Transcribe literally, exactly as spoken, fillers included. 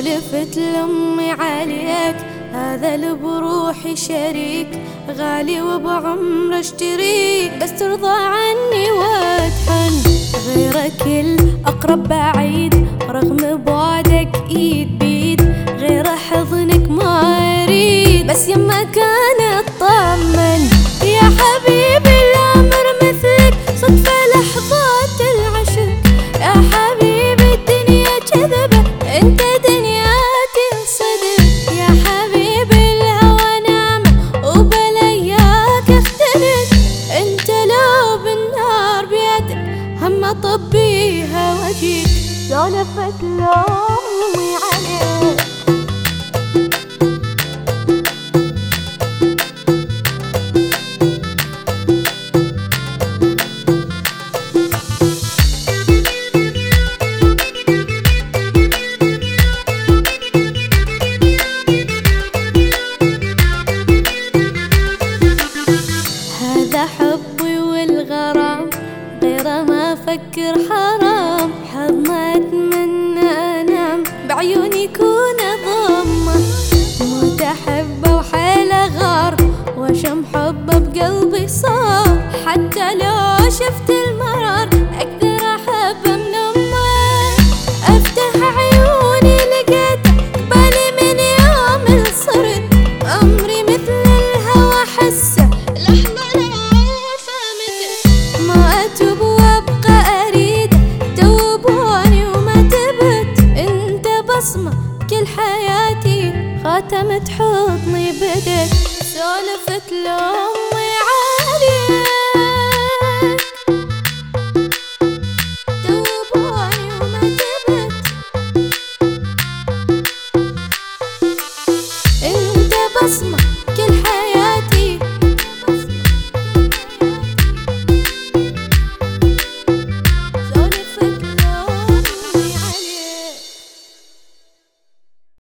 سولفت لأمي عليك، هذا اللي بروحي شريك، غالي وبعمر اشتريك، بس ترضى عني واتحن. غيرك الأقرب بعيد، رغم بعدك ايد بيد، غير حضنك ما اريد، بس يما كان اطمن. يا حبيبي الامر مثلك صدفة لحظات العشق، يا حبيبي الدنيا كذبة انت دنياتي صدق، يا حبيبي الهوى نعمة وبلياك اختلف، انت لو بالنار بيدك هم اطبيها واجيك. سولفت لأمي عليك. هذا حبي والغرام، غير ما أفكر حرام، حظ ما أتمنى أنام بعيوني يكون ضمه، موت أحبه وحيله غار، وشم حبه بقلبي صار، حتى لو شفت المرار أقدر أحبه من أمه. أفتح عيوني لقيته قبالي من يوم اللي صرت، عمري مثل الهوى حسه لحظة العوفة مثل، ما أتوب وأبقى أريده، توبوني وما تبت، أنت بصمة كل حياتي، خاتمة حضني بدت. سولفت لأمي عليك.